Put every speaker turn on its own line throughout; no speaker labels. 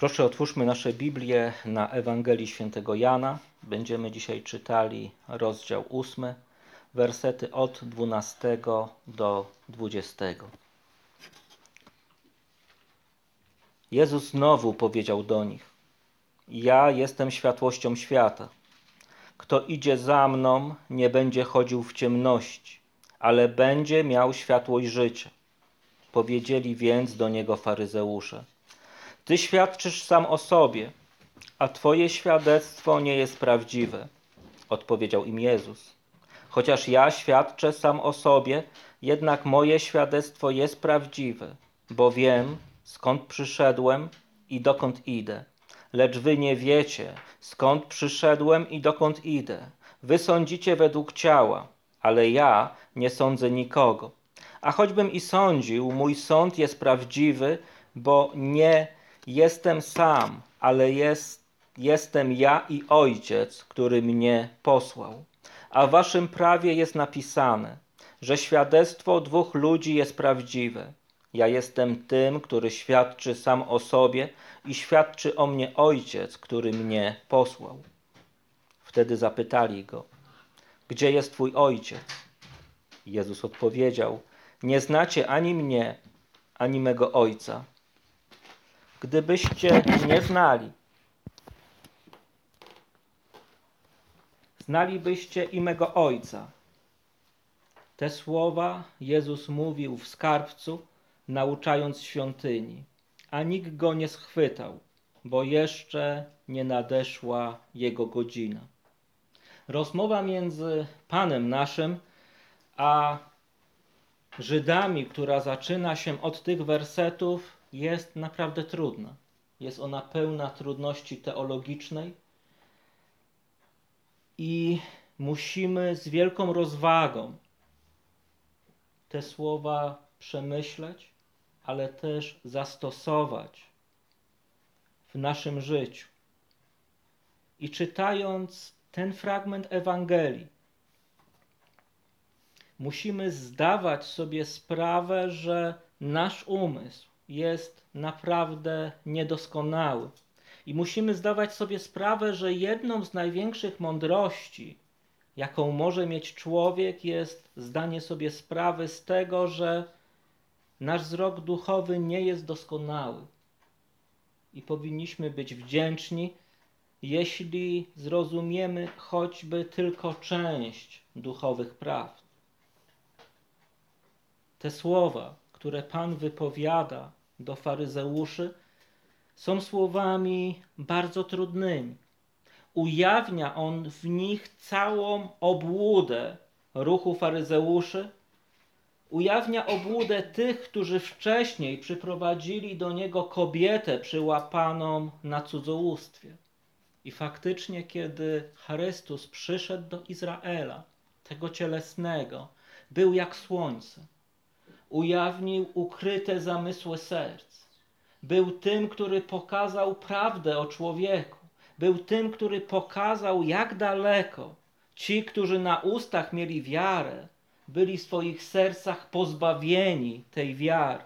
Proszę, otwórzmy nasze Biblię na Ewangelii Świętego Jana. Będziemy dzisiaj czytali rozdział 8, wersety od 12 do 20. Jezus znowu powiedział do nich: Ja jestem światłością świata. Kto idzie za mną, nie będzie chodził w ciemności, ale będzie miał światłość życia. Powiedzieli więc do niego faryzeusze: Ty świadczysz sam o sobie, a twoje świadectwo nie jest prawdziwe. Odpowiedział im Jezus: Chociaż ja świadczę sam o sobie, jednak moje świadectwo jest prawdziwe, bo wiem, skąd przyszedłem i dokąd idę. Lecz wy nie wiecie, skąd przyszedłem i dokąd idę. Wy sądzicie według ciała, ale ja nie sądzę nikogo. A choćbym i sądził, mój sąd jest prawdziwy, bo nie jestem sam, ale jestem ja i Ojciec, który mnie posłał. A w waszym prawie jest napisane, że świadectwo dwóch ludzi jest prawdziwe. Ja jestem tym, który świadczy sam o sobie i świadczy o mnie Ojciec, który mnie posłał. Wtedy zapytali go: Gdzie jest twój Ojciec? Jezus odpowiedział: Nie znacie ani mnie, ani mego Ojca. Gdybyście mnie znali, znalibyście i mego Ojca. Te słowa Jezus mówił w skarbcu, nauczając świątyni, a nikt go nie schwytał, bo jeszcze nie nadeszła jego godzina. Rozmowa między Panem naszym a Żydami, która zaczyna się od tych wersetów, jest naprawdę trudna. Jest ona pełna trudności teologicznej i musimy z wielką rozwagą te słowa przemyśleć, ale też zastosować w naszym życiu. I czytając ten fragment Ewangelii, musimy zdawać sobie sprawę, że nasz umysł jest naprawdę niedoskonały. I musimy zdawać sobie sprawę, że jedną z największych mądrości, jaką może mieć człowiek, jest zdanie sobie sprawy z tego, że nasz wzrok duchowy nie jest doskonały. I powinniśmy być wdzięczni, jeśli zrozumiemy choćby tylko część duchowych prawd. Te słowa, które Pan wypowiada do faryzeuszy, są słowami bardzo trudnymi. Ujawnia On w nich całą obłudę ruchu faryzeuszy, ujawnia obłudę tych, którzy wcześniej przyprowadzili do Niego kobietę przyłapaną na cudzołóstwie. I faktycznie, kiedy Chrystus przyszedł do Izraela, tego cielesnego, był jak słońce. Ujawnił ukryte zamysły serc. Był tym, który pokazał prawdę o człowieku. Był tym, który pokazał, jak daleko ci, którzy na ustach mieli wiarę, byli w swoich sercach pozbawieni tej wiary.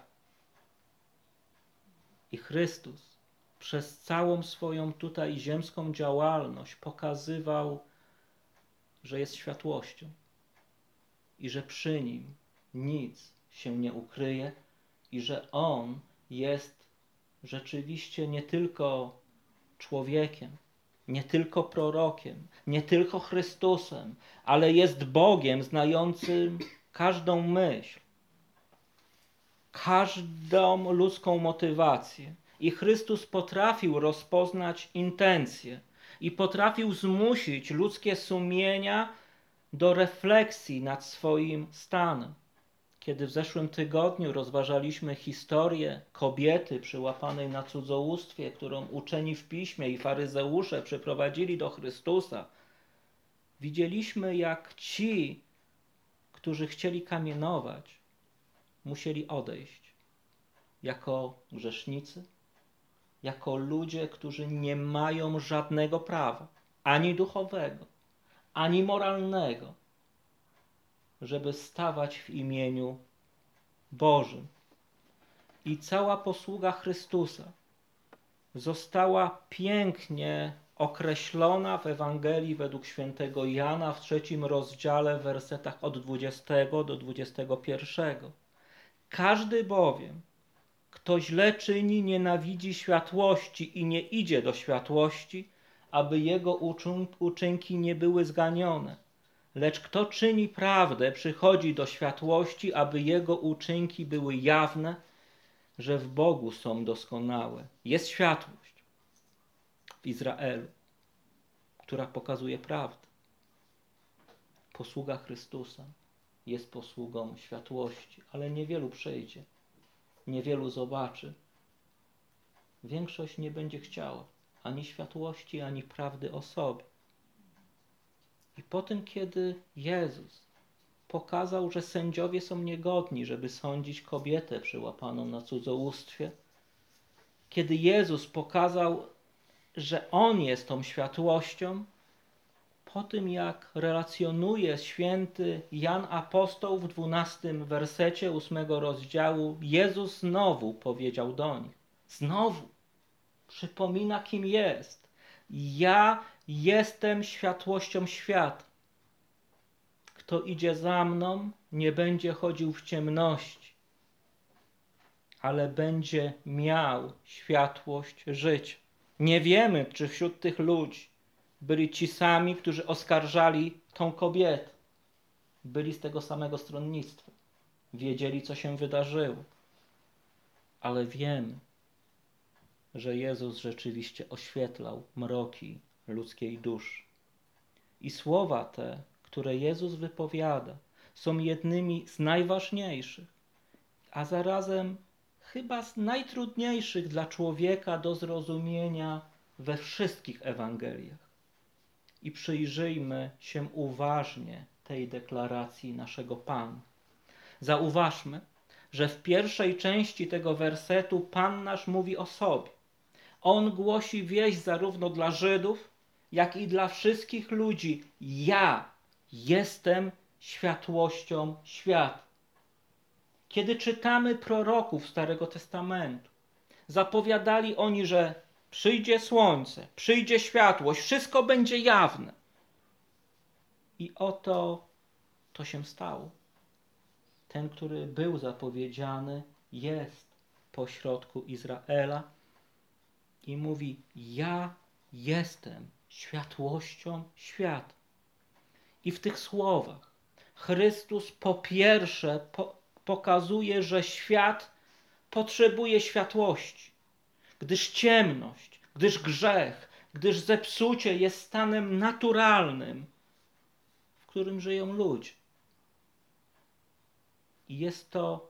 I Chrystus przez całą swoją tutaj ziemską działalność pokazywał, że jest światłością i że przy Nim nic się nie ukryje i że On jest rzeczywiście nie tylko człowiekiem, nie tylko prorokiem, nie tylko Chrystusem, ale jest Bogiem znającym każdą myśl, każdą ludzką motywację. I Chrystus potrafił rozpoznać intencje i potrafił zmusić ludzkie sumienia do refleksji nad swoim stanem. Kiedy w zeszłym tygodniu rozważaliśmy historię kobiety przyłapanej na cudzołóstwie, którą uczeni w piśmie i faryzeusze przyprowadzili do Chrystusa, widzieliśmy, jak ci, którzy chcieli kamienować, musieli odejść jako grzesznicy, jako ludzie, którzy nie mają żadnego prawa, ani duchowego, ani moralnego, żeby stawać w imieniu Bożym. I cała posługa Chrystusa została pięknie określona w Ewangelii według świętego Jana w 3 rozdziale, w wersetach od 20 do 21. Każdy bowiem, kto źle czyni, nienawidzi światłości i nie idzie do światłości, aby jego uczynki nie były zganione. Lecz kto czyni prawdę, przychodzi do światłości, aby jego uczynki były jawne, że w Bogu są doskonałe. Jest światłość w Izraelu, która pokazuje prawdę. Posługa Chrystusa jest posługą światłości, ale niewielu przejdzie, niewielu zobaczy. Większość nie będzie chciała ani światłości, ani prawdy o sobie. I po tym, kiedy Jezus pokazał, że sędziowie są niegodni, żeby sądzić kobietę przyłapaną na cudzołóstwie, kiedy Jezus pokazał, że On jest tą światłością, po tym jak relacjonuje święty Jan Apostoł w 12 wersecie 8 rozdziału, Jezus znowu powiedział do nich, znowu przypomina, kim jest. Ja jestem światłością świata. Kto idzie za mną, nie będzie chodził w ciemności, ale będzie miał światłość życia. Nie wiemy, czy wśród tych ludzi byli ci sami, którzy oskarżali tą kobietę. Byli z tego samego stronnictwa. Wiedzieli, co się wydarzyło. Ale wiemy, że Jezus rzeczywiście oświetlał mroki ludzkiej duszy. I słowa te, które Jezus wypowiada, są jednymi z najważniejszych, a zarazem chyba z najtrudniejszych dla człowieka do zrozumienia we wszystkich Ewangeliach. I przyjrzyjmy się uważnie tej deklaracji naszego Pana. Zauważmy, że w pierwszej części tego wersetu Pan nasz mówi o sobie. On głosi wieść zarówno dla Żydów, jak i dla wszystkich ludzi. Ja jestem światłością świata. Kiedy czytamy proroków Starego Testamentu, zapowiadali oni, że przyjdzie słońce, przyjdzie światłość, wszystko będzie jawne. I oto to się stało. Ten, który był zapowiedziany, jest pośrodku Izraela i mówi, ja jestem światłością świata. I w tych słowach Chrystus po pierwsze pokazuje, że świat potrzebuje światłości, gdyż ciemność, gdyż grzech, gdyż zepsucie jest stanem naturalnym, w którym żyją ludzie. I jest to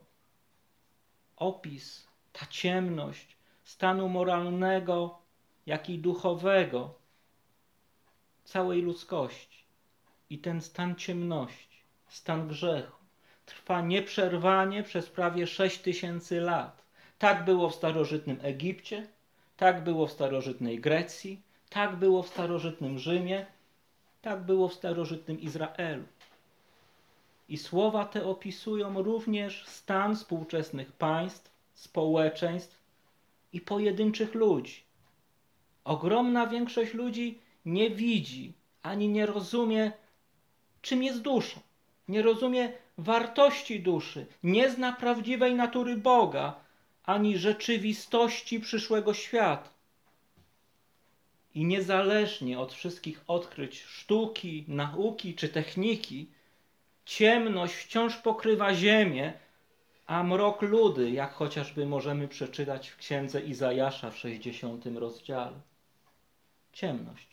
opis, ta ciemność stanu moralnego, jak i duchowego całej ludzkości. I ten stan ciemności, stan grzechu trwa nieprzerwanie przez prawie 6000 lat. Tak było w starożytnym Egipcie, tak było w starożytnej Grecji, tak było w starożytnym Rzymie, tak było w starożytnym Izraelu. I słowa te opisują również stan współczesnych państw, społeczeństw i pojedynczych ludzi. Ogromna większość ludzi nie widzi ani nie rozumie, czym jest dusza. Nie rozumie wartości duszy, nie zna prawdziwej natury Boga, ani rzeczywistości przyszłego świata. I niezależnie od wszystkich odkryć sztuki, nauki czy techniki, ciemność wciąż pokrywa ziemię, a mrok ludy, jak chociażby możemy przeczytać w księdze Izajasza w 60 rozdziale. Ciemność.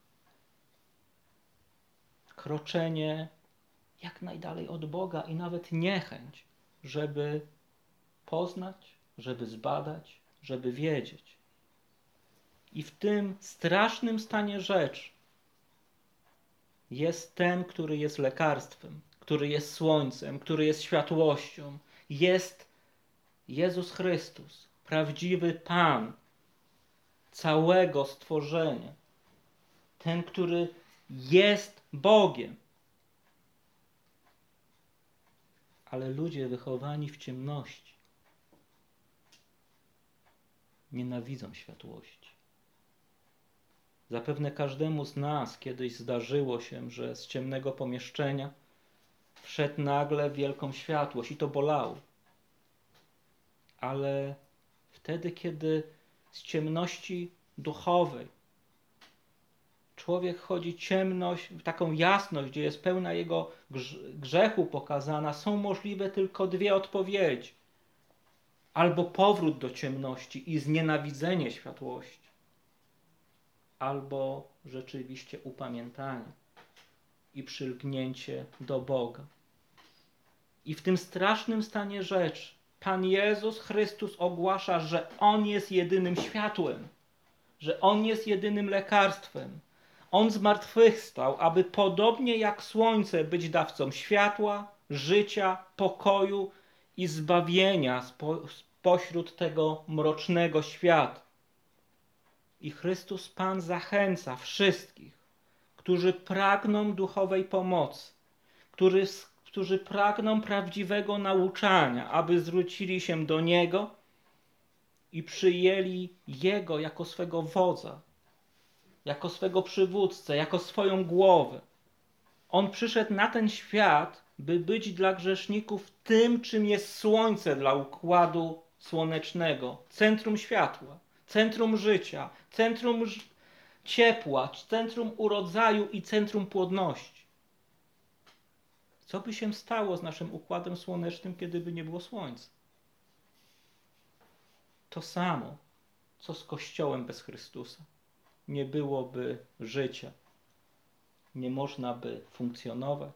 Kroczenie jak najdalej od Boga i nawet niechęć, żeby poznać, żeby zbadać, żeby wiedzieć. I w tym strasznym stanie rzeczy jest ten, który jest lekarstwem, który jest słońcem, który jest światłością. Jest Jezus Chrystus, prawdziwy Pan całego stworzenia. Ten, który jest Bogiem. Ale ludzie wychowani w ciemności nienawidzą światłości. Zapewne każdemu z nas kiedyś zdarzyło się, że z ciemnego pomieszczenia wszedł nagle w wielką światłość i to bolało. Ale wtedy, kiedy z ciemności duchowej człowiek chodzi ciemność, w taką jasność, gdzie jest pełna jego grzechu pokazana, są możliwe tylko dwie odpowiedzi. Albo powrót do ciemności i znienawidzenie światłości, albo rzeczywiście upamiętanie i przylgnięcie do Boga. I w tym strasznym stanie rzeczy Pan Jezus Chrystus ogłasza, że On jest jedynym światłem, że On jest jedynym lekarstwem. On zmartwychwstał, aby podobnie jak słońce być dawcą światła, życia, pokoju i zbawienia spośród tego mrocznego świata. I Chrystus Pan zachęca wszystkich, którzy pragną duchowej pomocy, którzy pragną prawdziwego nauczania, aby zwrócili się do Niego i przyjęli Jego jako swego wodza, jako swego przywódcę, jako swoją głowę. On przyszedł na ten świat, by być dla grzeszników tym, czym jest słońce dla układu słonecznego, centrum światła, centrum życia, centrum ciepła, centrum urodzaju i centrum płodności. Co by się stało z naszym układem słonecznym, kiedy by nie było słońca? To samo, co z Kościołem bez Chrystusa. Nie byłoby życia. Nie można by funkcjonować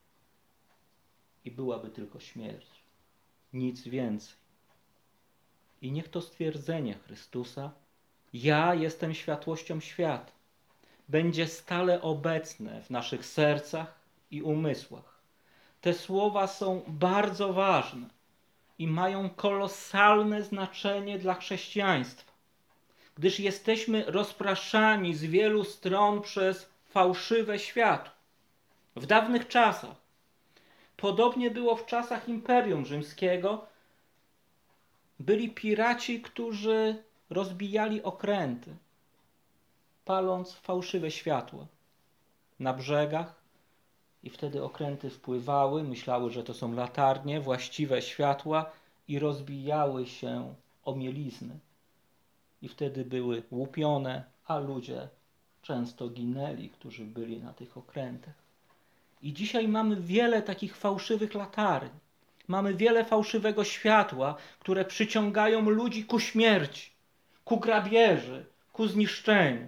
i byłaby tylko śmierć. Nic więcej. I niech to stwierdzenie Chrystusa, ja jestem światłością świata, będzie stale obecne w naszych sercach i umysłach. Te słowa są bardzo ważne i mają kolosalne znaczenie dla chrześcijaństwa, gdyż jesteśmy rozpraszani z wielu stron przez fałszywe światło. W dawnych czasach, podobnie było w czasach Imperium Rzymskiego, byli piraci, którzy rozbijali okręty, paląc fałszywe światła na brzegach i wtedy okręty wpływały, myślały, że to są latarnie, właściwe światła i rozbijały się o mielizny. I wtedy były łupione, a ludzie często ginęli, którzy byli na tych okrętach. I dzisiaj mamy wiele takich fałszywych latarni. Mamy wiele fałszywego światła, które przyciągają ludzi ku śmierci, ku grabieży, ku zniszczeniu.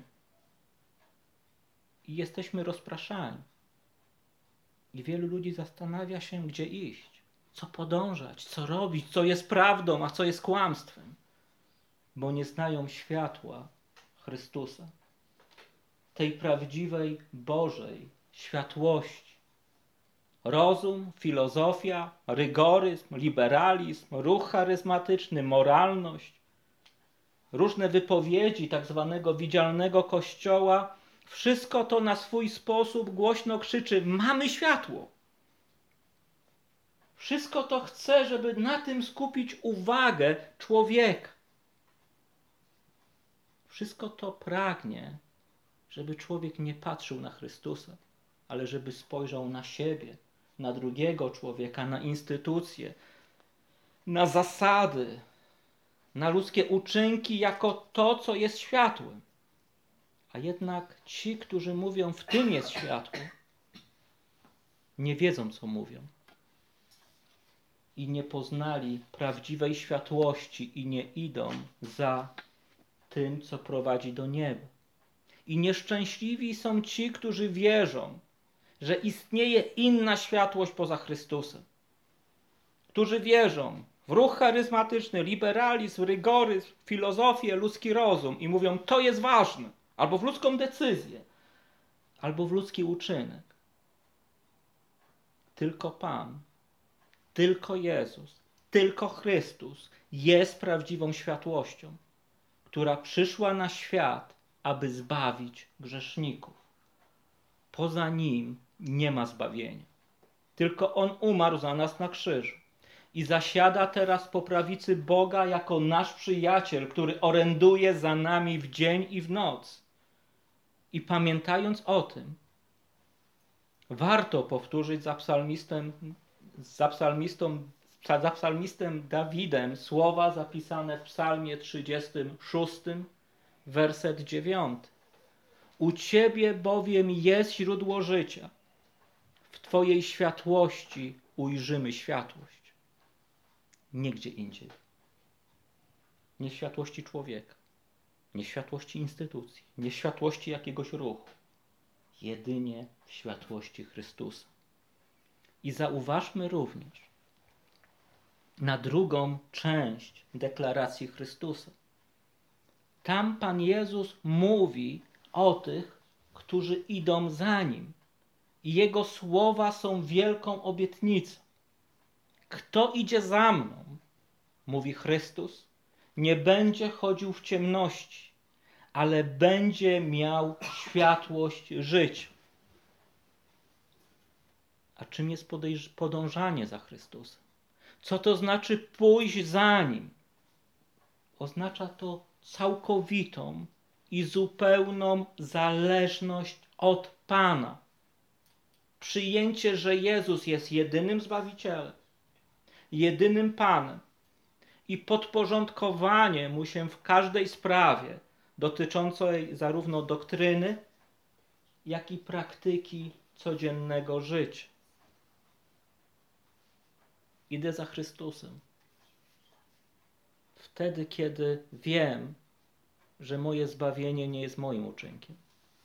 I jesteśmy rozpraszani. I wielu ludzi zastanawia się, gdzie iść, co podążać, co robić, co jest prawdą, a co jest kłamstwem, bo nie znają światła Chrystusa, tej prawdziwej Bożej światłości. Rozum, filozofia, rygoryzm, liberalizm, ruch charyzmatyczny, moralność, różne wypowiedzi tak zwanego widzialnego Kościoła, wszystko to na swój sposób głośno krzyczy: mamy światło. Wszystko to chce, żeby na tym skupić uwagę człowieka. Wszystko to pragnie, żeby człowiek nie patrzył na Chrystusa, ale żeby spojrzał na siebie, na drugiego człowieka, na instytucje, na zasady, na ludzkie uczynki jako to, co jest światłem. A jednak ci, którzy mówią, w tym jest światło, nie wiedzą, co mówią. I nie poznali prawdziwej światłości i nie idą za tym, co prowadzi do nieba. I nieszczęśliwi są ci, którzy wierzą, że istnieje inna światłość poza Chrystusem. Którzy wierzą w ruch charyzmatyczny, liberalizm, rygoryzm, filozofię, ludzki rozum i mówią, to jest ważne, albo w ludzką decyzję, albo w ludzki uczynek. Tylko Pan, tylko Jezus, tylko Chrystus jest prawdziwą światłością, która przyszła na świat, aby zbawić grzeszników. Poza Nim nie ma zbawienia. Tylko On umarł za nas na krzyżu. i zasiada teraz po prawicy Boga jako nasz przyjaciel, który oręduje za nami w dzień i w noc. I pamiętając o tym, warto powtórzyć za psalmistem Dawidem słowa zapisane w psalmie 36, werset 9. U Ciebie bowiem jest źródło życia. W Twojej światłości ujrzymy światłość. Nigdzie indziej. Nie w światłości człowieka, nie w światłości instytucji, nie w światłości jakiegoś ruchu. Jedynie w światłości Chrystusa. I zauważmy również na drugą część deklaracji Chrystusa. Tam Pan Jezus mówi o tych, którzy idą za Nim. I Jego słowa są wielką obietnicą. Kto idzie za mną, mówi Chrystus, nie będzie chodził w ciemności, ale będzie miał światłość życia. A czym jest podążanie za Chrystusem? Co to znaczy pójść za Nim? Oznacza to całkowitą i zupełną zależność od Pana. Przyjęcie, że Jezus jest jedynym Zbawicielem, jedynym Panem i podporządkowanie Mu się w każdej sprawie dotyczącej zarówno doktryny, jak i praktyki codziennego życia. Idę za Chrystusem. Wtedy, kiedy wiem, że moje zbawienie nie jest moim uczynkiem.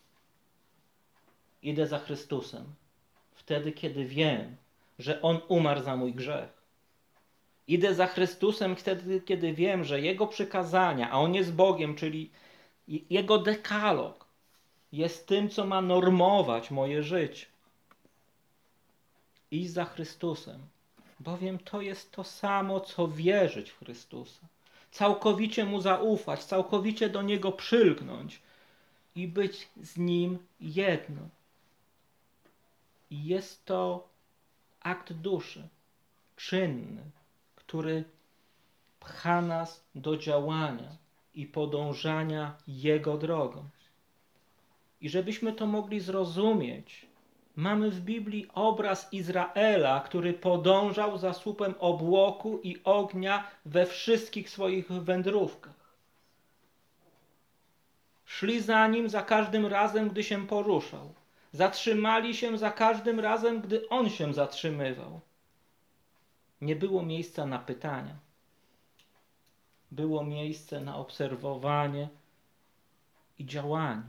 Idę za Chrystusem. Wtedy, kiedy wiem, że On umarł za mój grzech. Idę za Chrystusem wtedy, kiedy wiem, że Jego przykazania, a On jest Bogiem, czyli Jego dekalog jest tym, co ma normować moje życie. Iść za Chrystusem, bowiem to jest to samo, co wierzyć w Chrystusa. Całkowicie Mu zaufać, całkowicie do Niego przylgnąć i być z Nim jedno. I jest to akt duszy, czynny, który pcha nas do działania i podążania Jego drogą. I żebyśmy to mogli zrozumieć, mamy w Biblii obraz Izraela, który podążał za słupem obłoku i ognia we wszystkich swoich wędrówkach. Szli za nim za każdym razem, gdy się poruszał. Zatrzymali się za każdym razem, gdy on się zatrzymywał. Nie było miejsca na pytania. Było miejsce na obserwowanie i działanie.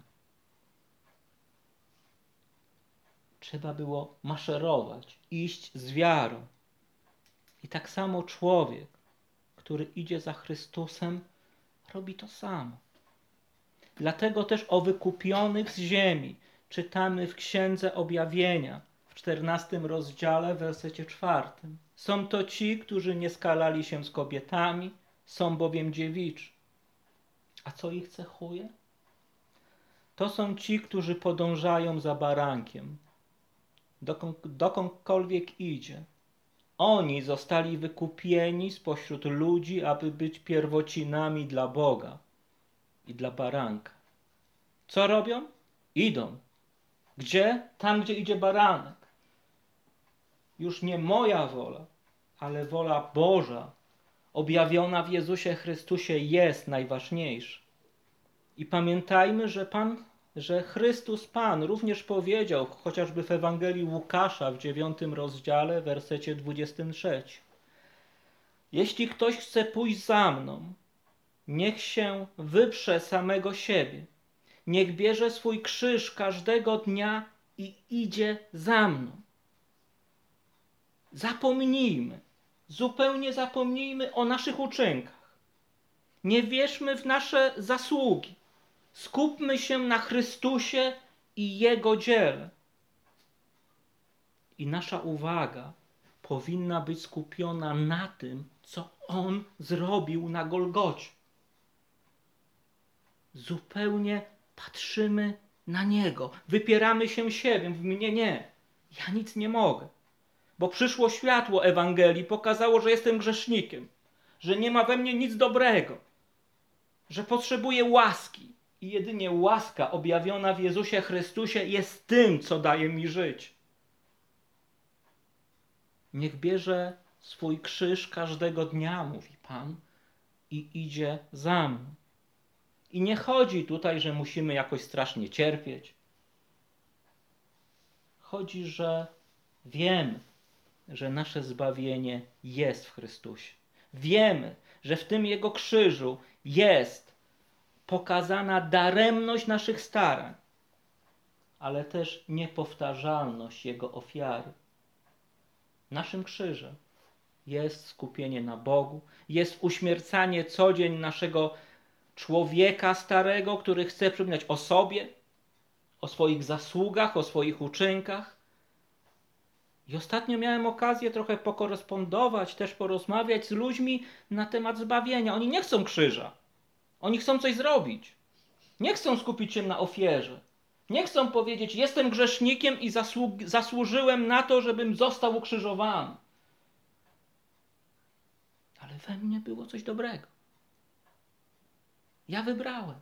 Trzeba było maszerować, iść z wiarą. I tak samo człowiek, który idzie za Chrystusem, robi to samo. Dlatego też o wykupionych z ziemi czytamy w Księdze Objawienia w 14 rozdziale, w wersecie 4. Są to ci, którzy nie skalali się z kobietami, są bowiem dziewiczy. A co ich cechuje? To są ci, którzy podążają za barankiem, dokądkolwiek idzie. Oni zostali wykupieni spośród ludzi, aby być pierwocinami dla Boga i dla baranka. Co robią? Idą. Gdzie? Tam, gdzie idzie baranek. Już nie moja wola, ale wola Boża objawiona w Jezusie Chrystusie jest najważniejsza. I pamiętajmy, że Chrystus Pan również powiedział, chociażby w Ewangelii Łukasza w 9 rozdziale, w wersecie 23. Jeśli ktoś chce pójść za mną, niech się wyprze samego siebie. Niech bierze swój krzyż każdego dnia i idzie za mną. Zupełnie zapomnijmy o naszych uczynkach. Nie wierzmy w nasze zasługi. Skupmy się na Chrystusie i Jego dziele. I nasza uwaga powinna być skupiona na tym, co On zrobił na Golgocie. Zupełnie patrzymy na Niego. Wypieramy się siebie. Nie. Ja nic nie mogę. bo przyszło światło Ewangelii, pokazało, że jestem grzesznikiem, że nie ma we mnie nic dobrego, że potrzebuję łaski. I jedynie łaska objawiona w Jezusie Chrystusie jest tym, co daje mi żyć. Niech bierze swój krzyż każdego dnia, mówi Pan, i idzie za mną. I nie chodzi tutaj, że musimy jakoś strasznie cierpieć. Chodzi, że wiemy, że nasze zbawienie jest w Chrystusie. Wiemy, że w tym Jego krzyżu jest pokazana daremność naszych starań, ale też niepowtarzalność Jego ofiary. Naszym krzyżem jest skupienie na Bogu, jest uśmiercanie co dzień naszego człowieka starego, który chce przypominać o sobie, o swoich zasługach, o swoich uczynkach. I ostatnio miałem okazję trochę pokorespondować, też porozmawiać z ludźmi na temat zbawienia. Oni nie chcą krzyża. Oni chcą coś zrobić. Nie chcą skupić się na ofierze. Nie chcą powiedzieć, jestem grzesznikiem i zasłużyłem na to, żebym został ukrzyżowany. Ale we mnie było coś dobrego. Ja wybrałem.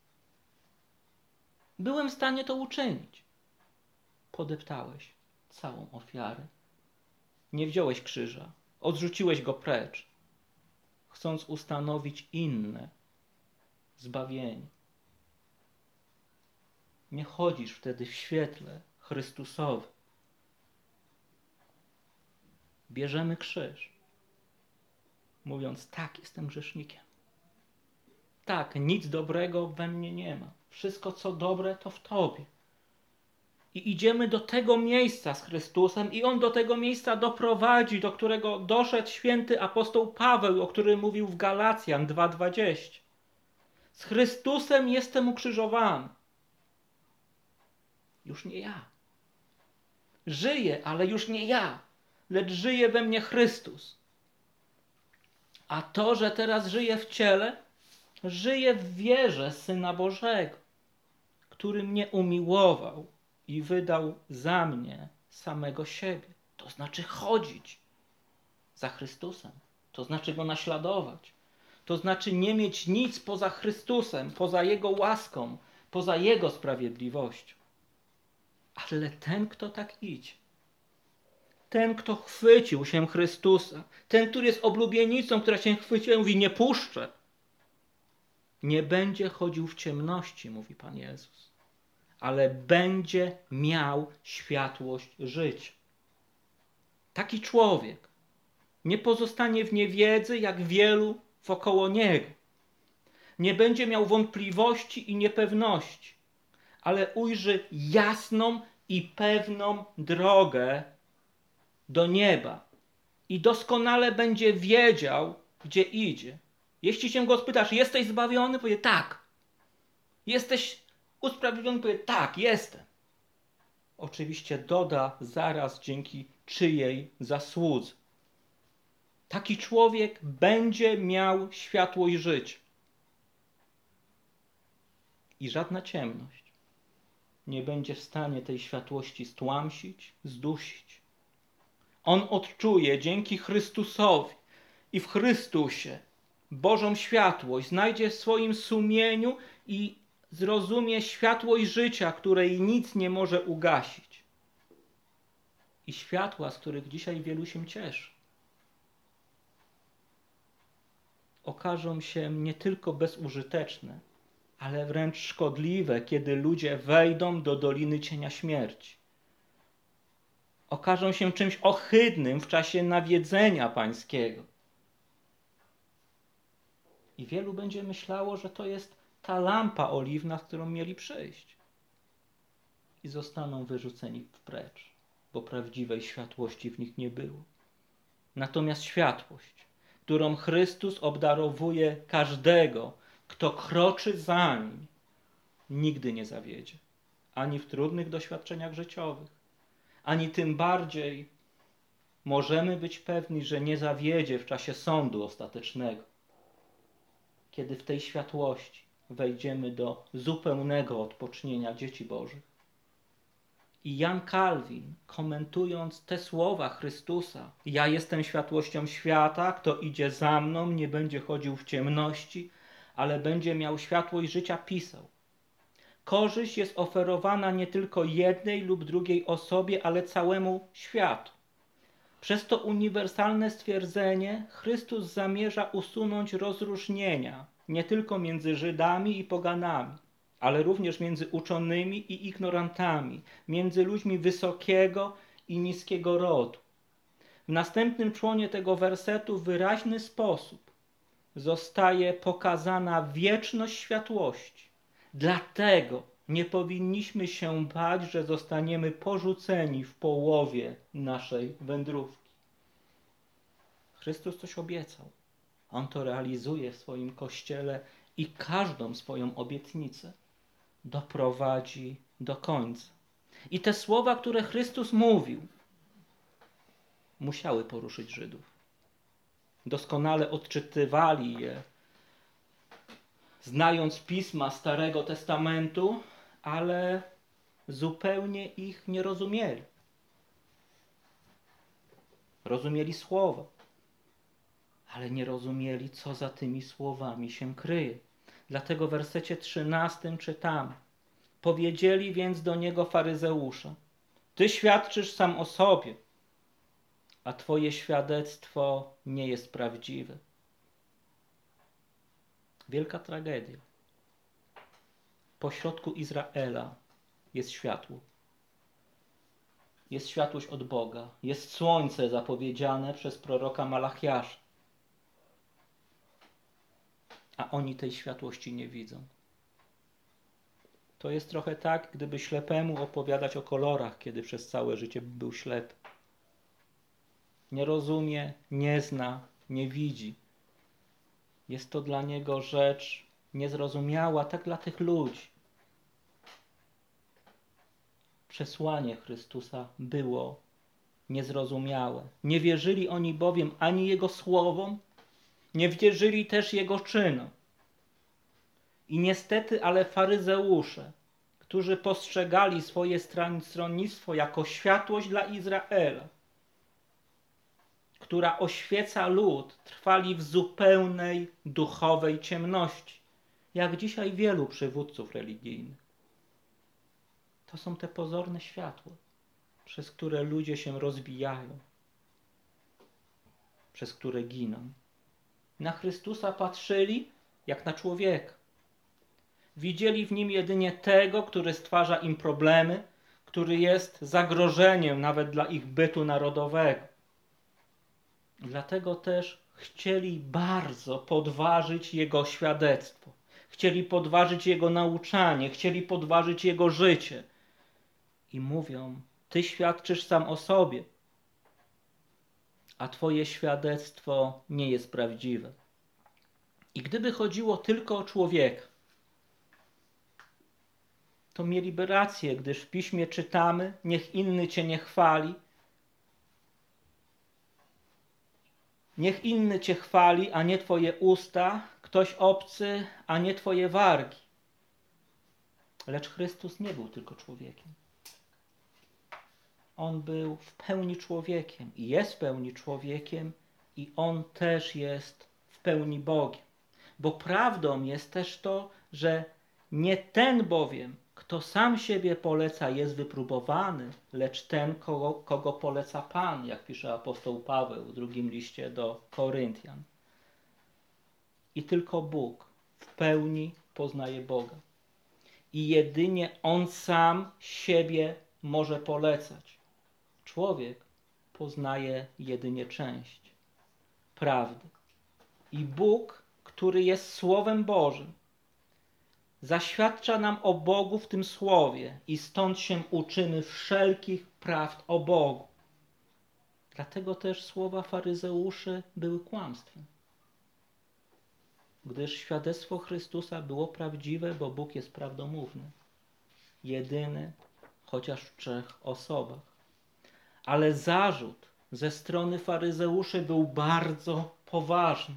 Byłem w stanie to uczynić. Podeptałeś całą ofiarę. Nie wziąłeś krzyża. Odrzuciłeś go precz, chcąc ustanowić inne zbawienie. Nie chodzisz wtedy w świetle Chrystusowym. Bierzemy krzyż, mówiąc, tak, jestem grzesznikiem. Tak, nic dobrego we mnie nie ma. Wszystko, co dobre, to w Tobie. I idziemy do tego miejsca z Chrystusem i On do tego miejsca doprowadzi, do którego doszedł święty apostoł Paweł, o którym mówił w Galacjan 2:20. Z Chrystusem jestem ukrzyżowany. Już nie ja. Żyję, ale już nie ja, lecz żyje we mnie Chrystus. A to, że teraz żyję w ciele, żyję w wierze Syna Bożego, który mnie umiłował i wydał za mnie samego siebie. To znaczy chodzić za Chrystusem. To znaczy Go naśladować. To znaczy nie mieć nic poza Chrystusem, poza Jego łaską, poza Jego sprawiedliwością. Ale ten, kto tak idzie, ten, kto chwycił się Chrystusa, ten, który jest oblubienicą, która się chwyciła, mówi, nie puszczę. Nie będzie chodził w ciemności, mówi Pan Jezus, ale będzie miał światłość życia. Taki człowiek nie pozostanie w niewiedzy, jak wielu wokoło niego. Nie będzie miał wątpliwości i niepewności, ale ujrzy jasną i pewną drogę do nieba i doskonale będzie wiedział, gdzie idzie. Jeśli się go spytasz, jesteś zbawiony? Powie tak. Jesteś usprawiedliwiony? Powie tak, jestem. Oczywiście doda zaraz dzięki czyjej zasłudze. Taki człowiek będzie miał światłość życia. I żadna ciemność nie będzie w stanie tej światłości stłamsić, zdusić. On odczuje dzięki Chrystusowi i w Chrystusie Bożą światłość, znajdzie w swoim sumieniu i zrozumie światłość życia, której nic nie może ugasić. I światła, z których dzisiaj wielu się cieszy, okażą się nie tylko bezużyteczne, ale wręcz szkodliwe, kiedy ludzie wejdą do doliny cienia śmierci. Okażą się czymś ohydnym w czasie nawiedzenia pańskiego. I wielu będzie myślało, że to jest ta lampa oliwna, z którą mieli przyjść. I zostaną wyrzuceni precz, bo prawdziwej światłości w nich nie było. Natomiast światłość, którą Chrystus obdarowuje każdego, kto kroczy za Nim, nigdy nie zawiedzie. Ani w trudnych doświadczeniach życiowych, ani tym bardziej możemy być pewni, że nie zawiedzie w czasie sądu ostatecznego, kiedy w tej światłości wejdziemy do zupełnego odpocznienia dzieci Bożych. I Jan Kalwin, komentując te słowa Chrystusa, ja jestem światłością świata, kto idzie za mną, nie będzie chodził w ciemności, ale będzie miał światłość życia, pisał: korzyść jest oferowana nie tylko jednej lub drugiej osobie, ale całemu światu. Przez to uniwersalne stwierdzenie Chrystus zamierza usunąć rozróżnienia nie tylko między Żydami i poganami, ale również między uczonymi i ignorantami, między ludźmi wysokiego i niskiego rodu. W następnym członie tego wersetu w wyraźny sposób zostaje pokazana wieczność światłości. Dlatego nie powinniśmy się bać, że zostaniemy porzuceni w połowie naszej wędrówki. Chrystus coś obiecał. On to realizuje w swoim Kościele i każdą swoją obietnicę doprowadzi do końca. I te słowa, które Chrystus mówił, musiały poruszyć Żydów. Doskonale odczytywali je, znając pisma Starego Testamentu, ale zupełnie ich nie rozumieli. Rozumieli słowa, ale nie rozumieli, co za tymi słowami się kryje. Dlatego w wersecie 13 czytamy: powiedzieli więc do niego faryzeusze: ty świadczysz sam o sobie, a twoje świadectwo nie jest prawdziwe. Wielka tragedia. Pośrodku Izraela jest światło. Jest światłość od Boga. Jest słońce zapowiedziane przez proroka Malachiasza. A oni tej światłości nie widzą. To jest trochę tak, gdyby ślepemu opowiadać o kolorach, kiedy przez całe życie był ślepy. Nie rozumie, nie zna, nie widzi. Jest to dla niego rzecz niezrozumiała, tak dla tych ludzi. Przesłanie Chrystusa było niezrozumiałe. Nie wierzyli oni bowiem ani Jego słowom, nie wierzyli też Jego czynom. I niestety, ale faryzeusze, którzy postrzegali swoje stronnictwo jako światłość dla Izraela, która oświeca lud, trwali w zupełnej duchowej ciemności, jak dzisiaj wielu przywódców religijnych. To są te pozorne światła, przez które ludzie się rozbijają, przez które giną. Na Chrystusa patrzyli jak na człowieka. Widzieli w nim jedynie tego, który stwarza im problemy, który jest zagrożeniem nawet dla ich bytu narodowego. Dlatego też chcieli bardzo podważyć Jego świadectwo. Chcieli podważyć Jego nauczanie, chcieli podważyć Jego życie. I mówią: ty świadczysz sam o sobie, a twoje świadectwo nie jest prawdziwe. I gdyby chodziło tylko o człowieka, to mieliby rację, gdyż w Piśmie czytamy: niech inny cię nie chwali. Niech inny cię chwali, a nie twoje usta, ktoś obcy, a nie twoje wargi. Lecz Chrystus nie był tylko człowiekiem. On był w pełni człowiekiem i jest w pełni człowiekiem, i On też jest w pełni Bogiem. Bo prawdą jest też to, że nie ten bowiem, kto sam siebie poleca, jest wypróbowany, lecz ten, kogo poleca Pan, jak pisze apostoł Paweł w drugim liście do Koryntian. I tylko Bóg w pełni poznaje Boga. I jedynie On sam siebie może polecać. Człowiek poznaje jedynie część prawdy. I Bóg, który jest Słowem Bożym, zaświadcza nam o Bogu w tym Słowie i stąd się uczymy wszelkich prawd o Bogu. Dlatego też słowa faryzeuszy były kłamstwem. Gdyż świadectwo Chrystusa było prawdziwe, bo Bóg jest prawdomówny. Jedyny, chociaż w 3 osobach. Ale zarzut ze strony faryzeuszy był bardzo poważny.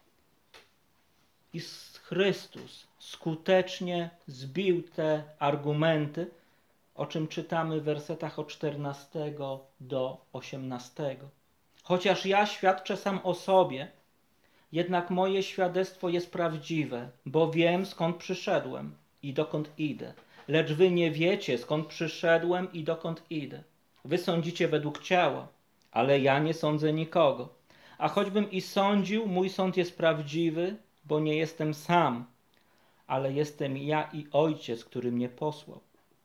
I Chrystus skutecznie zbił te argumenty, o czym czytamy w wersetach od 14 do 18. Chociaż ja świadczę sam o sobie, jednak moje świadectwo jest prawdziwe, bo wiem, skąd przyszedłem i dokąd idę. Lecz wy nie wiecie, skąd przyszedłem i dokąd idę. Wy sądzicie według ciała, ale ja nie sądzę nikogo. A choćbym i sądził, mój sąd jest prawdziwy, bo nie jestem sam, ale jestem ja i Ojciec, który mnie posłał.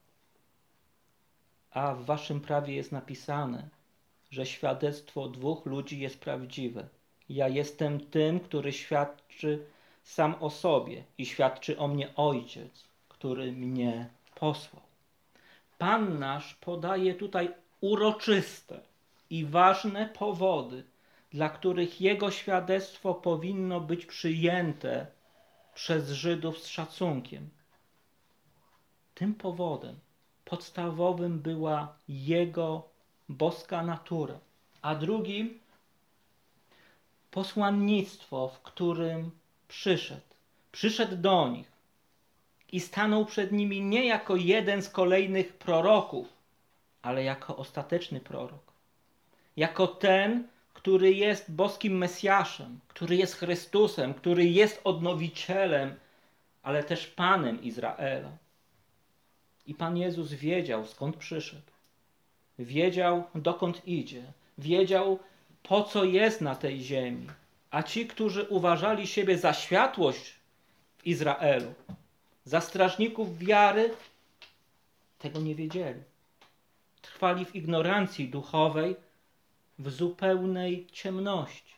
A w waszym prawie jest napisane, że świadectwo dwóch ludzi jest prawdziwe. Ja jestem tym, który świadczy sam o sobie i świadczy o mnie Ojciec, który mnie posłał. Pan nasz podaje tutaj uroczyste i ważne powody, dla których Jego świadectwo powinno być przyjęte przez Żydów z szacunkiem. Tym powodem podstawowym była Jego boska natura, a drugim posłannictwo, w którym przyszedł. Przyszedł do nich i stanął przed nimi nie jako jeden z kolejnych proroków, ale jako ostateczny prorok. Jako ten, który jest boskim Mesjaszem, który jest Chrystusem, który jest odnowicielem, ale też Panem Izraela. I Pan Jezus wiedział, skąd przyszedł. Wiedział, dokąd idzie. Wiedział, po co jest na tej ziemi. A ci, którzy uważali siebie za światłość w Izraelu, za strażników wiary, tego nie wiedzieli. Trwali w ignorancji duchowej, w zupełnej ciemności.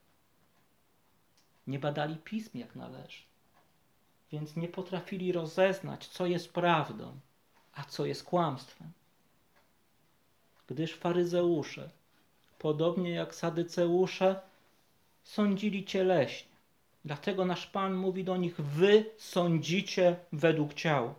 Nie badali pism jak należy, więc nie potrafili rozeznać, co jest prawdą, a co jest kłamstwem. Gdyż faryzeusze, podobnie jak sadyceusze, sądzili cieleśnie. Dlatego nasz Pan mówi do nich: wy sądzicie według ciała.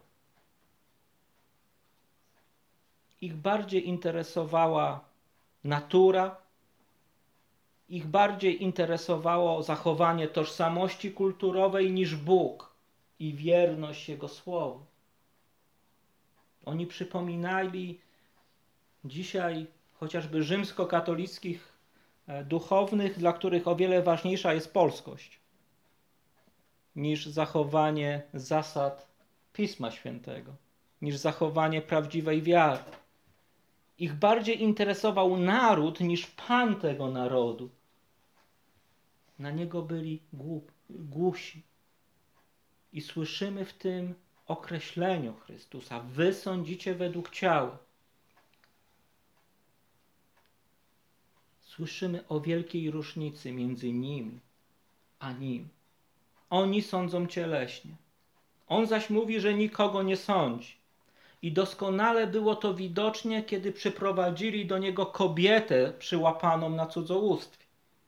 Ich bardziej interesowała natura, ich bardziej interesowało zachowanie tożsamości kulturowej niż Bóg i wierność Jego Słowu. Oni przypominali dzisiaj chociażby rzymskokatolickich duchownych, dla których o wiele ważniejsza jest polskość niż zachowanie zasad Pisma Świętego, niż zachowanie prawdziwej wiary. Ich bardziej interesował naród niż Pan tego narodu. Na Niego byli głusi. I słyszymy w tym określeniu Chrystusa: wy sądzicie według ciała. Słyszymy o wielkiej różnicy między nimi a nim. Oni sądzą cieleśnie. On zaś mówi, że nikogo nie sądzi. I doskonale było to widocznie, kiedy przyprowadzili do niego kobietę przyłapaną na cudzołóstwie.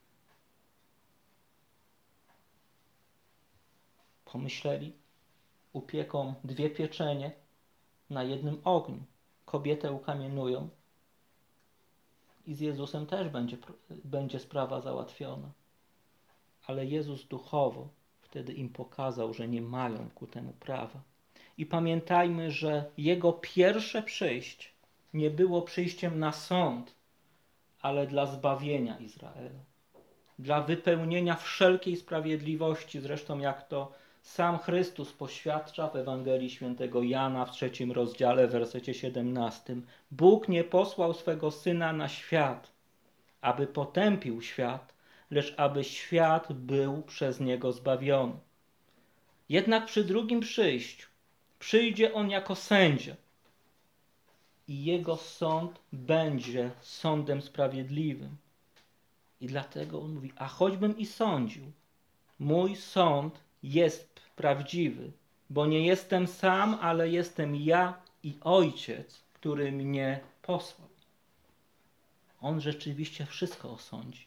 Pomyśleli, upieką 2 pieczenie na jednym ogniu. Kobietę ukamienują i z Jezusem też będzie sprawa załatwiona. Ale Jezus duchowo wtedy im pokazał, że nie mają ku temu prawa. I pamiętajmy, że Jego pierwsze przyjście nie było przyjściem na sąd, ale dla zbawienia Izraela. Dla wypełnienia wszelkiej sprawiedliwości, zresztą jak to sam Chrystus poświadcza w Ewangelii Świętego Jana w 3 rozdziale, w wersecie 17. Bóg nie posłał swego Syna na świat, aby potępił świat, lecz aby świat był przez Niego zbawiony. Jednak przy drugim przyjściu przyjdzie On jako sędzia i Jego sąd będzie sądem sprawiedliwym. I dlatego On mówi: a choćbym i sądził, mój sąd jest prawdziwy, bo nie jestem sam, ale jestem ja i Ojciec, który mnie posłał. On rzeczywiście wszystko osądzi.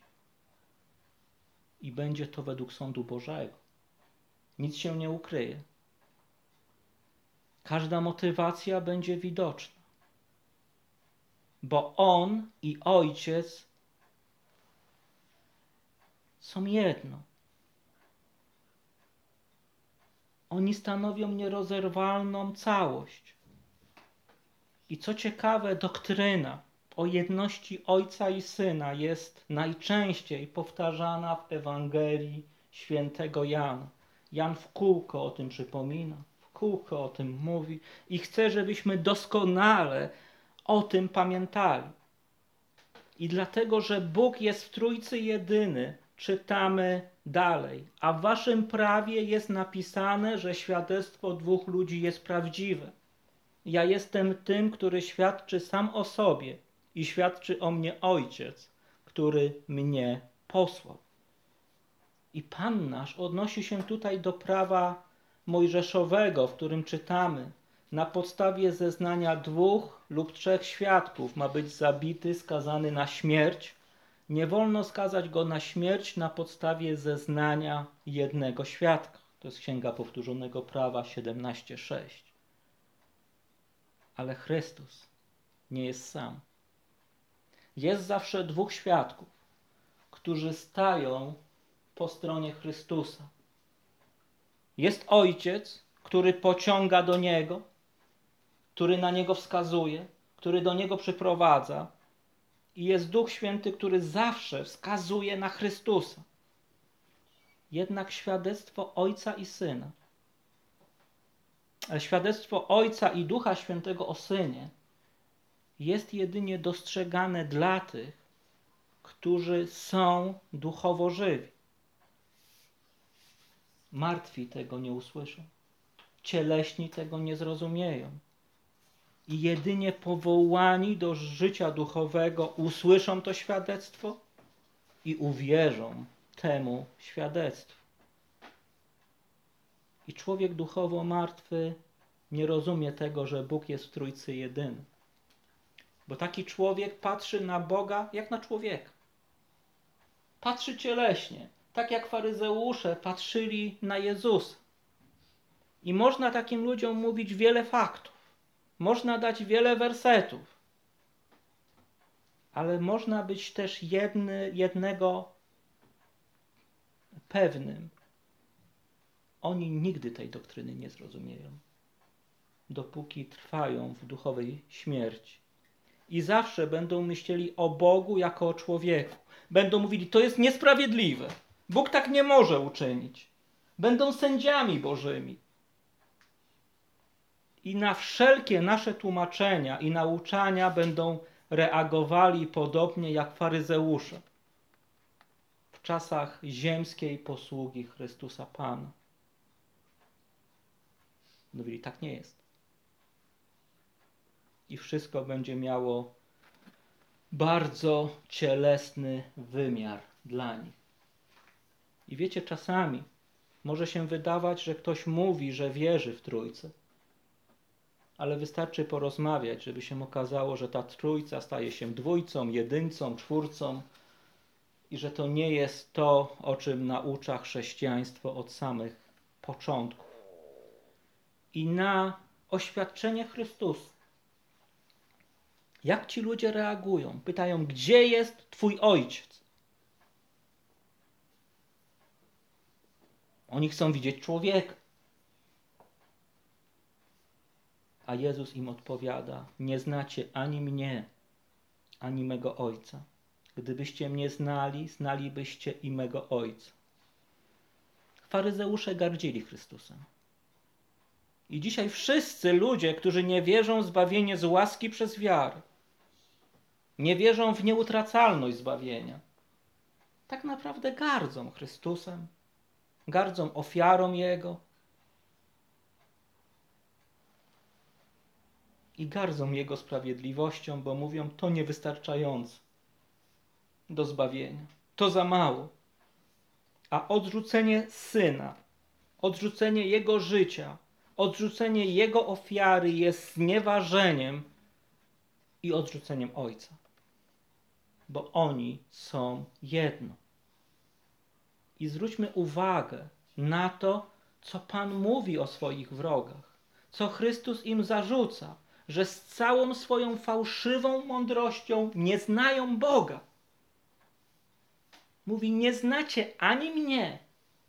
I będzie to według sądu Bożego. Nic się nie ukryje. Każda motywacja będzie widoczna. Bo On i Ojciec są jedno. Oni stanowią nierozerwalną całość. I co ciekawe, doktryna o jedności Ojca i Syna jest najczęściej powtarzana w Ewangelii świętego Jana. Jan w kółko o tym przypomina, w kółko o tym mówi i chce, żebyśmy doskonale o tym pamiętali. I dlatego, że Bóg jest w Trójcy jedyny, czytamy dalej. A w waszym prawie jest napisane, że świadectwo dwóch ludzi jest prawdziwe. Ja jestem tym, który świadczy sam o sobie i świadczy o mnie Ojciec, który mnie posłał. I Pan nasz odnosi się tutaj do prawa mojżeszowego, w którym czytamy: na podstawie zeznania 2 lub 3 świadków ma być zabity, skazany na śmierć. Nie wolno skazać go na śmierć na podstawie zeznania jednego świadka. To jest Księga Powtórzonego Prawa 17:6. Ale Chrystus nie jest sam. Jest zawsze 2 świadków, którzy stają po stronie Chrystusa. Jest Ojciec, który pociąga do Niego, który na Niego wskazuje, który do Niego przyprowadza, i jest Duch Święty, który zawsze wskazuje na Chrystusa. Jednak świadectwo Ojca i Syna, świadectwo Ojca i Ducha Świętego o Synie jest jedynie dostrzegane dla tych, którzy są duchowo żywi. Martwi tego nie usłyszą, cieleśni tego nie zrozumieją. I jedynie powołani do życia duchowego usłyszą to świadectwo i uwierzą temu świadectwu. I człowiek duchowo martwy nie rozumie tego, że Bóg jest w Trójcy jedyny. Bo taki człowiek patrzy na Boga jak na człowieka. Patrzy cieleśnie, tak jak faryzeusze patrzyli na Jezusa. I można takim ludziom mówić wiele faktów. Można dać wiele wersetów. Ale można być też jednego pewnym. Oni nigdy tej doktryny nie zrozumieją, dopóki trwają w duchowej śmierci. I zawsze będą myśleli o Bogu jako o człowieku. Będą mówili, to jest niesprawiedliwe. Bóg tak nie może uczynić. Będą sędziami bożymi. I na wszelkie nasze tłumaczenia i nauczania będą reagowali podobnie jak faryzeusze w czasach ziemskiej posługi Chrystusa Pana. Mówili, tak nie jest. I wszystko będzie miało bardzo cielesny wymiar dla nich. I wiecie, czasami może się wydawać, że ktoś mówi, że wierzy w Trójcę, ale wystarczy porozmawiać, żeby się okazało, że ta Trójca staje się dwójcą, jedyncą, czwórcą i że to nie jest to, o czym naucza chrześcijaństwo od samych początków. I na oświadczenie Chrystusa, jak ci ludzie reagują? Pytają, gdzie jest Twój Ojciec? Oni chcą widzieć człowieka. A Jezus im odpowiada, nie znacie ani mnie, ani mego Ojca. Gdybyście mnie znali, znalibyście i mego Ojca. Faryzeusze gardzili Chrystusem. I dzisiaj wszyscy ludzie, którzy nie wierzą w zbawienie z łaski przez wiarę, nie wierzą w nieutracalność zbawienia, tak naprawdę gardzą Chrystusem, gardzą ofiarą Jego i gardzą Jego sprawiedliwością, bo mówią, to niewystarczające do zbawienia, to za mało. A odrzucenie Syna, odrzucenie Jego życia, odrzucenie Jego ofiary jest znieważeniem i odrzuceniem Ojca. Bo oni są jedno. I zwróćmy uwagę na to, co Pan mówi o swoich wrogach, co Chrystus im zarzuca, że z całą swoją fałszywą mądrością nie znają Boga. Mówi, nie znacie ani mnie,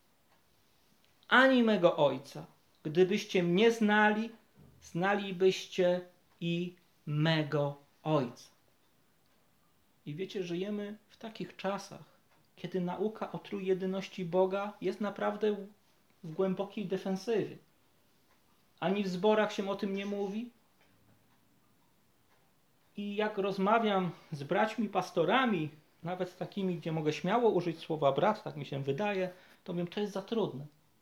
ani mego Ojca. Gdybyście mnie znali, znalibyście i mego Ojca. I wiecie, żyjemy w takich czasach, kiedy nauka o trójjedyności Boga jest naprawdę w głębokiej defensywie. Ani w zborach się o tym nie mówi. I jak rozmawiam z braćmi pastorami, nawet z takimi, gdzie mogę śmiało użyć słowa brat, tak mi się wydaje, to wiem, to jest za trudne.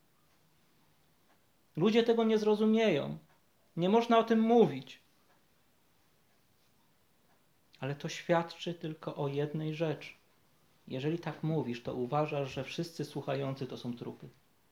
Ludzie tego nie zrozumieją. Nie można o tym mówić. Ale to świadczy tylko o jednej rzeczy. Jeżeli tak mówisz, to uważasz, że wszyscy słuchający to są trupy.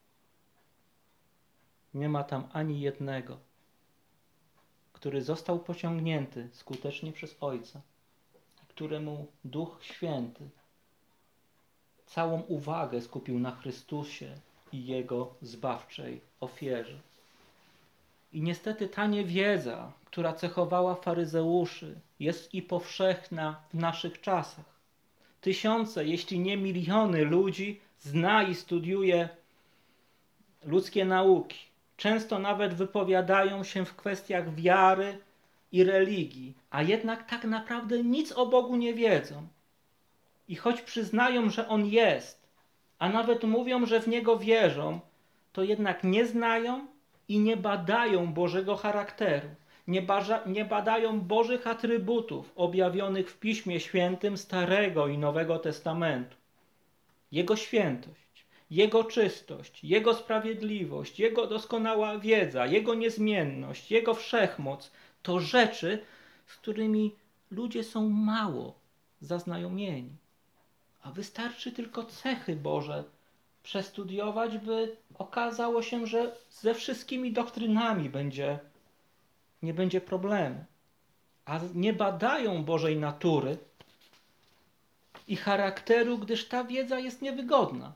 Nie ma tam ani jednego, który został pociągnięty skutecznie przez Ojca, któremu Duch Święty całą uwagę skupił na Chrystusie i Jego zbawczej ofierze. I niestety ta niewiedza, która cechowała faryzeuszy, jest i powszechna w naszych czasach. Tysiące, jeśli nie miliony ludzi zna i studiuje ludzkie nauki. Często nawet wypowiadają się w kwestiach wiary i religii, a jednak tak naprawdę nic o Bogu nie wiedzą. I choć przyznają, że On jest, a nawet mówią, że w Niego wierzą, to jednak nie znają i nie badają Bożego charakteru. Nie badają Bożych atrybutów objawionych w Piśmie Świętym Starego i Nowego Testamentu. Jego świętość, Jego czystość, Jego sprawiedliwość, Jego doskonała wiedza, Jego niezmienność, Jego wszechmoc to rzeczy, z którymi ludzie są mało zaznajomieni. A wystarczy tylko cechy Boże przestudiować, by okazało się, że ze wszystkimi doktrynami nie będzie problemu. A nie badają Bożej natury i charakteru, gdyż ta wiedza jest niewygodna.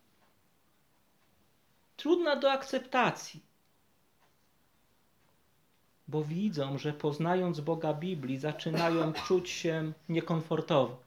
Trudna do akceptacji. Bo widzą, że poznając Boga Biblii, zaczynają czuć się niekomfortowo.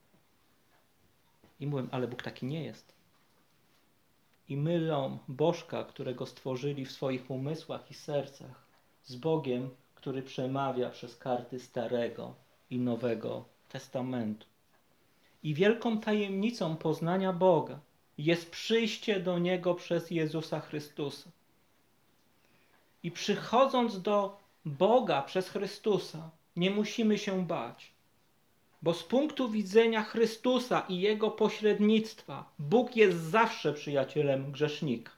I mówią, ale Bóg taki nie jest. I mylą Bożka, którego stworzyli w swoich umysłach i sercach, z Bogiem, który przemawia przez karty Starego i Nowego Testamentu. I wielką tajemnicą poznania Boga jest przyjście do Niego przez Jezusa Chrystusa. I przychodząc do Boga przez Chrystusa, nie musimy się bać. Bo z punktu widzenia Chrystusa i Jego pośrednictwa, Bóg jest zawsze przyjacielem grzesznika.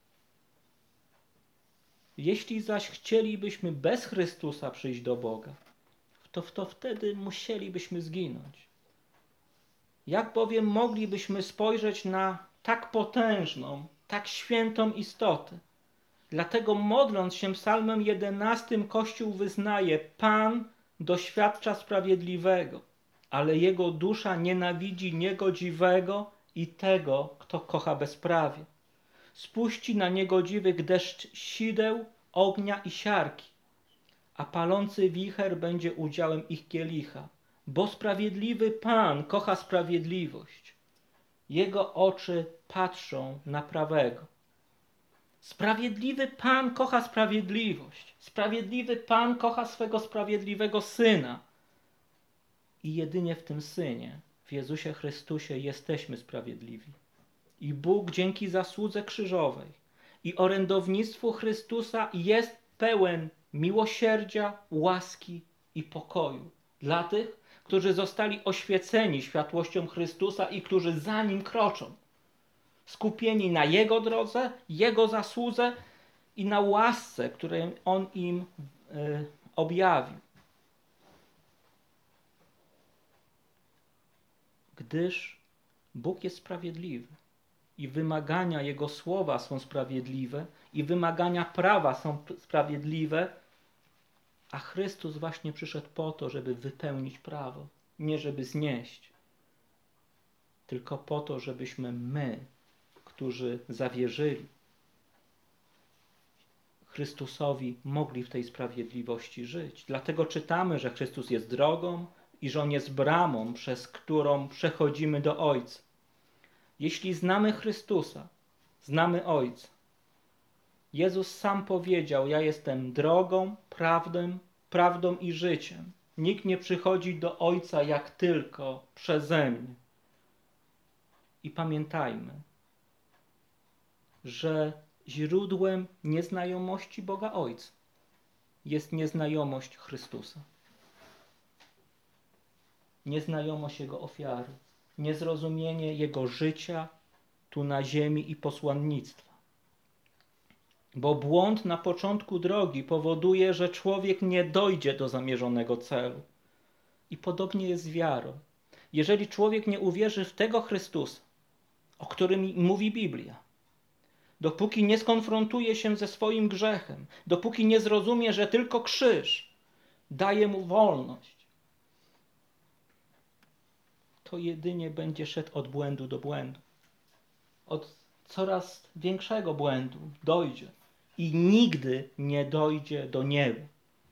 Jeśli zaś chcielibyśmy bez Chrystusa przyjść do Boga, to wtedy musielibyśmy zginąć. Jak bowiem moglibyśmy spojrzeć na tak potężną, tak świętą istotę? Dlatego modląc się psalmem 11 Kościół wyznaje: Pan doświadcza sprawiedliwego, ale jego dusza nienawidzi niegodziwego i tego, kto kocha bezprawie. Spuści na niegodziwych deszcz sideł, ognia i siarki, a palący wicher będzie udziałem ich kielicha. Bo sprawiedliwy Pan kocha sprawiedliwość. Jego oczy patrzą na prawego. Sprawiedliwy Pan kocha sprawiedliwość. Sprawiedliwy Pan kocha swego sprawiedliwego Syna. I jedynie w tym Synie, w Jezusie Chrystusie, jesteśmy sprawiedliwi. I Bóg dzięki zasłudze krzyżowej i orędownictwu Chrystusa jest pełen miłosierdzia, łaski i pokoju dla tych, którzy zostali oświeceni światłością Chrystusa i którzy za Nim kroczą. Skupieni na Jego drodze, Jego zasłudze i na łasce, którą On im objawił. Gdyż Bóg jest sprawiedliwy i wymagania Jego słowa są sprawiedliwe i wymagania prawa są sprawiedliwe, a Chrystus właśnie przyszedł po to, żeby wypełnić prawo, nie żeby znieść, tylko po to, żebyśmy my, którzy zawierzyli Chrystusowi, mogli w tej sprawiedliwości żyć. Dlatego czytamy, że Chrystus jest drogą i że On jest bramą, przez którą przechodzimy do Ojca. Jeśli znamy Chrystusa, znamy Ojca. Jezus sam powiedział: ja jestem drogą, prawdą prawdą i życiem. Nikt nie przychodzi do Ojca jak tylko przeze mnie. I pamiętajmy, że źródłem nieznajomości Boga Ojca jest nieznajomość Chrystusa. Nieznajomość Jego ofiary, niezrozumienie Jego życia tu na ziemi i posłannictwa. Bo błąd na początku drogi powoduje, że człowiek nie dojdzie do zamierzonego celu. I podobnie jest z wiarą. Jeżeli człowiek nie uwierzy w tego Chrystusa, o którym mówi Biblia, dopóki nie skonfrontuje się ze swoim grzechem, dopóki nie zrozumie, że tylko krzyż daje mu wolność, to jedynie będzie szedł od błędu do błędu. Od coraz większego błędu dojdzie i nigdy nie dojdzie do nieba.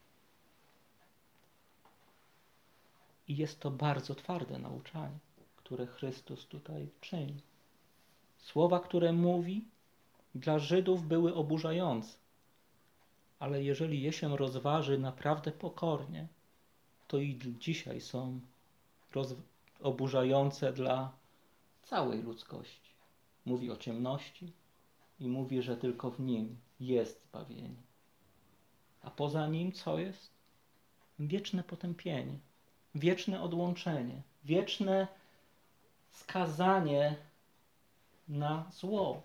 I jest to bardzo twarde nauczanie, które Chrystus tutaj czyni. Słowa, które mówi, dla Żydów były oburzające. Ale jeżeli je się rozważy naprawdę pokornie, to i dzisiaj są oburzające dla całej ludzkości. Mówi o ciemności i mówi, że tylko w nim jest zbawienie. A poza nim co jest? Wieczne potępienie, wieczne odłączenie, wieczne skazanie na zło.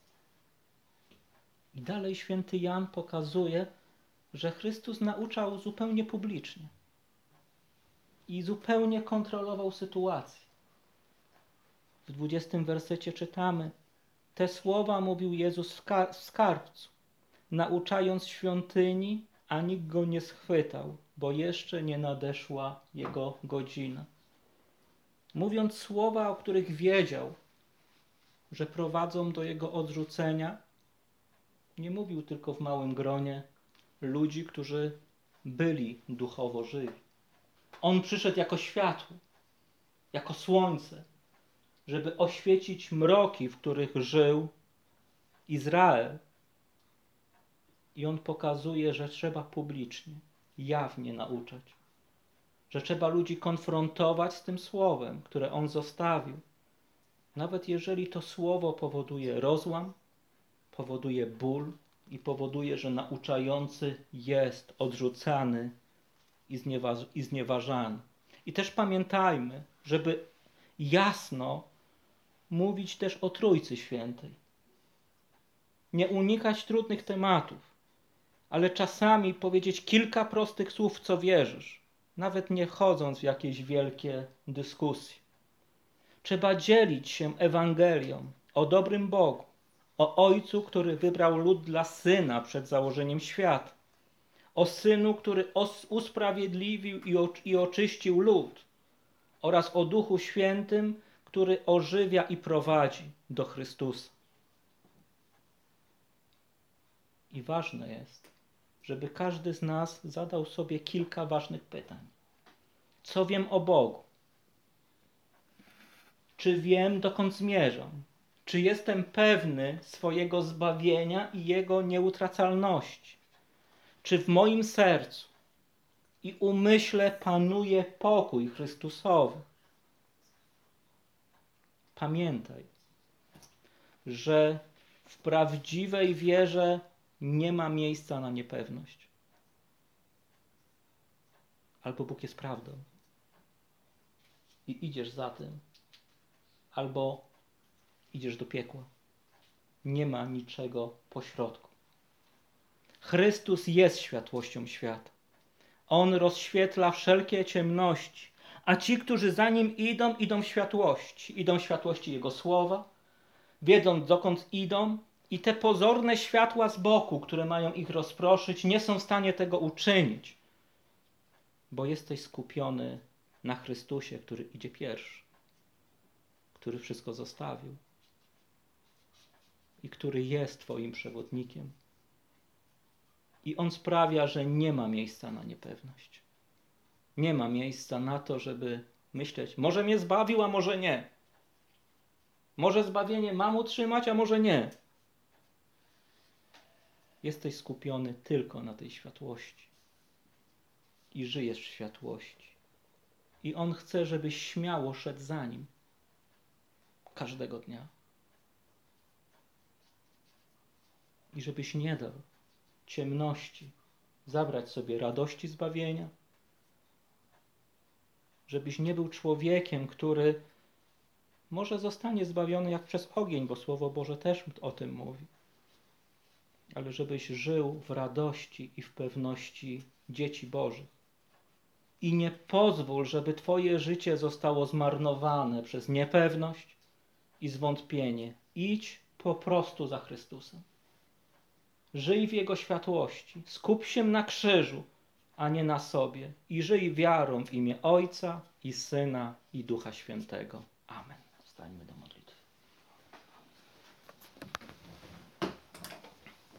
I dalej święty Jan pokazuje, że Chrystus nauczał zupełnie publicznie i zupełnie kontrolował sytuację. W 20 wersecie czytamy: te słowa mówił Jezus w skarbcu, nauczając świątyni, a nikt go nie schwytał, bo jeszcze nie nadeszła jego godzina. Mówiąc słowa, o których wiedział, że prowadzą do jego odrzucenia, nie mówił tylko w małym gronie ludzi, którzy byli duchowo żywi. On przyszedł jako światło, jako słońce, żeby oświecić mroki, w których żył Izrael. I on pokazuje, że trzeba publicznie, jawnie nauczać, że trzeba ludzi konfrontować z tym słowem, które on zostawił. Nawet jeżeli to słowo powoduje rozłam, powoduje ból i powoduje, że nauczający jest odrzucany i znieważany. I też pamiętajmy, żeby jasno mówić też o Trójcy Świętej. Nie unikać trudnych tematów, ale czasami powiedzieć kilka prostych słów, w co wierzysz, nawet nie wchodząc w jakieś wielkie dyskusje. Trzeba dzielić się Ewangelią o dobrym Bogu, o Ojcu, który wybrał lud dla Syna przed założeniem świata, o Synu, który usprawiedliwił i oczyścił lud, oraz o Duchu Świętym, który ożywia i prowadzi do Chrystusa. I ważne jest, żeby każdy z nas zadał sobie kilka ważnych pytań. Co wiem o Bogu? Czy wiem, dokąd zmierzam? Czy jestem pewny swojego zbawienia i Jego nieutracalności? Czy w moim sercu i umyśle panuje pokój Chrystusowy? Pamiętaj, że w prawdziwej wierze nie ma miejsca na niepewność. Albo Bóg jest prawdą i idziesz za tym, albo idziesz do piekła. Nie ma niczego pośrodku. Chrystus jest światłością świata. On rozświetla wszelkie ciemności, a ci, którzy za Nim idą, idą w światłości. Idą w światłości Jego słowa, wiedzą, dokąd idą, i te pozorne światła z boku, które mają ich rozproszyć, nie są w stanie tego uczynić, bo jesteś skupiony na Chrystusie, który idzie pierwszy, który wszystko zostawił i który jest Twoim przewodnikiem. I On sprawia, że nie ma miejsca na niepewność. Nie ma miejsca na to, żeby myśleć, może mnie zbawił, a może nie. Może zbawienie mam utrzymać, a może nie. Jesteś skupiony tylko na tej światłości. i żyjesz w światłości. I On chce, żebyś śmiało szedł za Nim każdego dnia. I żebyś nie dał ciemności zabrać sobie radości zbawienia, żebyś nie był człowiekiem, który może zostanie zbawiony jak przez ogień, bo Słowo Boże też o tym mówi, ale żebyś żył w radości i w pewności dzieci Bożych. I nie pozwól, żeby Twoje życie zostało zmarnowane przez niepewność i zwątpienie. Idź po prostu za Chrystusem. Żyj w Jego światłości. Skup się na krzyżu, a nie na sobie. I żyj wiarą w imię Ojca i Syna i Ducha Świętego. Amen. Wstańmy do